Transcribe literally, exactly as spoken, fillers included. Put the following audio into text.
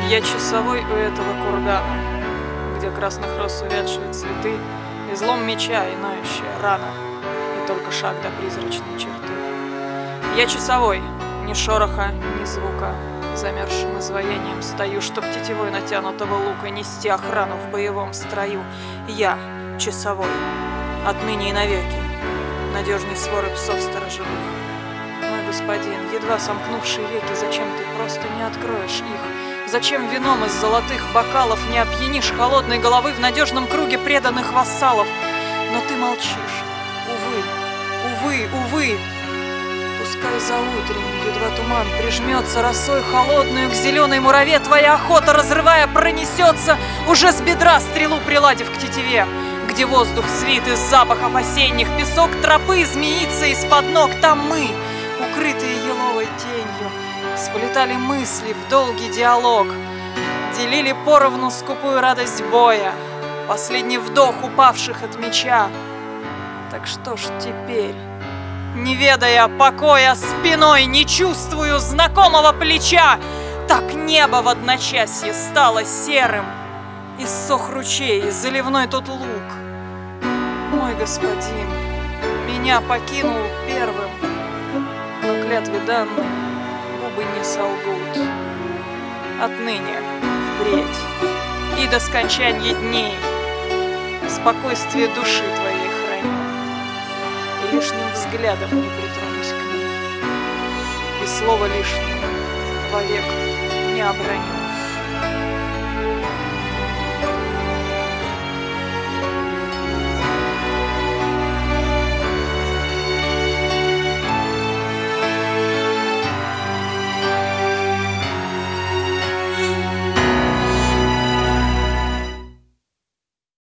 Я часовой у этого кургана, где красных роз увядшие цветы, излом меча и ноющая рана, и только шаг до призрачной черты. Я часовой, ни шороха, ни звука, замерзшим изваянием стою, чтоб тетивой натянутого лука нести охрану в боевом строю. Я часовой, отныне и навеки, надежней своры псов сторожевых. Мой господин, едва сомкнувший веки, зачем ты просто не откроешь их? Зачем вином из золотых бокалов не опьянишь холодной головы в надежном круге преданных вассалов? Но ты молчишь. Увы, увы, увы. Пускай за утренней едва туман прижмется росой холодную к зеленой мураве, твоя охота, разрывая, пронесется, уже с бедра стрелу приладив к тетиве, где воздух свит из запахов осенних, песок тропы змеится из-под ног. Там мы, укрытые еловой тенью, сплетали мысли в долгий диалог, делили поровну скупую радость боя, последний вдох упавших от меча. Так что ж теперь, не ведая покоя, спиной не чувствую знакомого плеча, так небо в одночасье стало серым, иссох ручей, заливной тут луг. Мой господин меня покинул первым, но клятве данной губы не солгут. Отныне впредь и до скончанья дней спокойствие души твоей храню, и лишним взглядом не притронусь к ней, и слова лишнего вовек не оброню.